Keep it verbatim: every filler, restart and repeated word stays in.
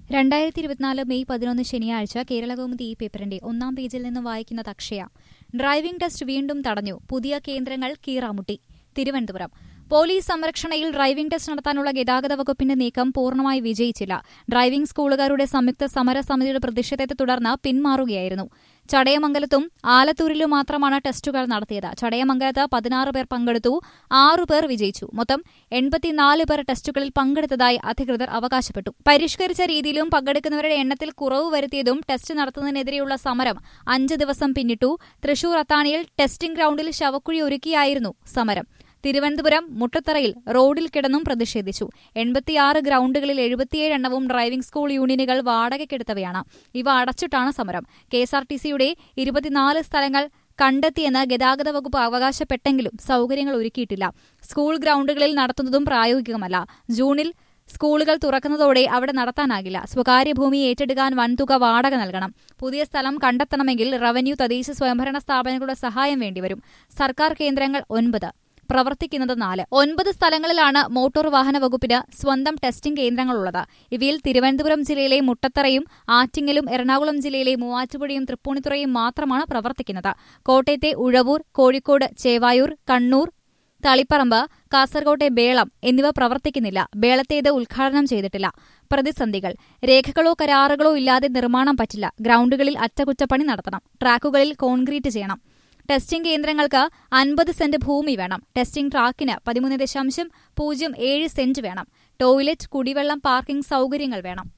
രണ്ടായിരത്തി ഇരുപത്തിനാല് മെയ് പതിനൊന്ന് ശനിയാഴ്ച കേരളകൗമുദി ഈ പേപ്പറിന്റെ ഒന്നാം പേജിൽ നിന്ന് വായിക്കുന്നത് അക്ഷയ. ഡ്രൈവിംഗ് ടെസ്റ്റ് വീണ്ടും തടഞ്ഞു. പുതിയ കേന്ദ്രങ്ങൾ കീറാമുട്ടി. തിരുവനന്തപുരം പോലീസ് സംരക്ഷണയിൽ ഡ്രൈവിംഗ് ടെസ്റ്റ് നടത്താനുള്ള ഗതാഗത വകുപ്പിന്റെ നീക്കം പൂർണ്ണമായി വിജയിച്ചില്ല. ഡ്രൈവിംഗ് സ്കൂളുകാരുടെ സംയുക്ത സമരസമിതിയുടെ പ്രതിഷേധത്തെ തുടർന്ന് പിന്മാറുകയായിരുന്നു. ചടയമംഗലത്തും ആലത്തൂരിലും മാത്രമാണ് ടെസ്റ്റുകൾ നടത്തിയത്. ചടയമംഗലത്ത് പതിനാറ് പേർ പങ്കെടുത്തു, ആറു പേർ വിജയിച്ചു. മൊത്തം എൺപത്തിനാല് പേർ ടെസ്റ്റുകളിൽ പങ്കെടുത്തതായി അധികൃതർ അവകാശപ്പെട്ടു. പരിഷ്കരിച്ച രീതിയിലും പങ്കെടുക്കുന്നവരുടെ എണ്ണത്തിൽ കുറവ് വരുത്തിയതും ടെസ്റ്റ് നടത്തുന്നതിനെതിരെയുള്ള സമരം അഞ്ച് ദിവസം പിന്നിട്ടു. തൃശൂർ അത്താണിയിൽ ടെസ്റ്റിംഗ് ഗ്രൌണ്ടിൽ ശവക്കുഴി ഒരുക്കിയായിരുന്നു സമരം. തിരുവനന്തപുരം മുട്ടത്തറയിൽ റോഡിൽ കിടന്നും പ്രതിഷേധിച്ചു. എൺപത്തിയാറ് ഗ്രൌണ്ടുകളിൽ എഴുപത്തിയേഴ് എണ്ണവും ഡ്രൈവിംഗ് സ്കൂൾ യൂണിയനുകൾ വാടകയ്ക്കെടുത്തവയാണ്. ഇവ അടച്ചിട്ടാണ് സമരം. കെഎസ്ആർടിസിയുടെ ഇരുപത്തിനാല് സ്ഥലങ്ങൾ കണ്ടെത്തിയെന്ന് ഗതാഗത വകുപ്പ് അവകാശപ്പെട്ടെങ്കിലും സൌകര്യങ്ങൾ ഒരുക്കിയിട്ടില്ല. സ്കൂൾ ഗ്രൌണ്ടുകളിൽ നടത്തുന്നതും പ്രായോഗികമല്ല. ജൂണിൽ സ്കൂളുകൾ തുറക്കുന്നതോടെ അവിടെ നടത്താനാകില്ല. സ്വകാര്യ ഭൂമി ഏറ്റെടുക്കാൻ വൻതുക വാടക നൽകണം. പുതിയ സ്ഥലം കണ്ടെത്തണമെങ്കിൽ റവന്യൂ, തദ്ദേശ സ്വയംഭരണ സ്ഥാപനങ്ങളുടെ സഹായം വേണ്ടിവരും. സർക്കാർ കേന്ദ്രങ്ങൾ ഒൻപത്, പ്രവർത്തിക്കുന്നത് നാല്. ഒൻപത് സ്ഥലങ്ങളിലാണ് മോട്ടോർ വാഹന വകുപ്പിന് സ്വന്തം ടെസ്റ്റിംഗ് കേന്ദ്രങ്ങളുള്ളത്. ഇവയിൽ തിരുവനന്തപുരം ജില്ലയിലെ മുട്ടത്തറയും ആറ്റിങ്ങലും എറണാകുളം ജില്ലയിലെ മൂവാറ്റുപുഴയും തൃപ്പൂണിത്തുറയും മാത്രമാണ് പ്രവർത്തിക്കുന്നത്. കോട്ടയത്തെ ഉഴവൂർ, കോഴിക്കോട് ചേവായൂർ, കണ്ണൂർ, തളിപ്പറമ്പ്, കാസർകോട്ടെ ബേളം എന്നിവ പ്രവർത്തിക്കുന്നില്ല. ബേളത്തേത് ഉദ്ഘാടനം ചെയ്തിട്ടില്ല. പ്രതിസന്ധികൾ: രേഖകളോ കരാറുകളോ ഇല്ലാതെ നിർമ്മാണം പറ്റില്ല. ഗ്രൌണ്ടുകളിൽ അറ്റകുറ്റപ്പണി നടത്തണം. ട്രാക്കുകളിൽ കോൺക്രീറ്റ് ചെയ്യണം. ടെസ്റ്റിംഗ് കേന്ദ്രങ്ങൾക്ക് അൻപത് സെന്റ് ഭൂമി വേണം. ടെസ്റ്റിംഗ് ട്രാക്കിന് പതിമൂന്ന് ദശാംശം പൂജ്യം ഏഴ് സെന്റ് വേണം. ടോയ്ലറ്റ്, കുടിവെള്ളം, പാർക്കിംഗ് സൌകര്യങ്ങൾ വേണം.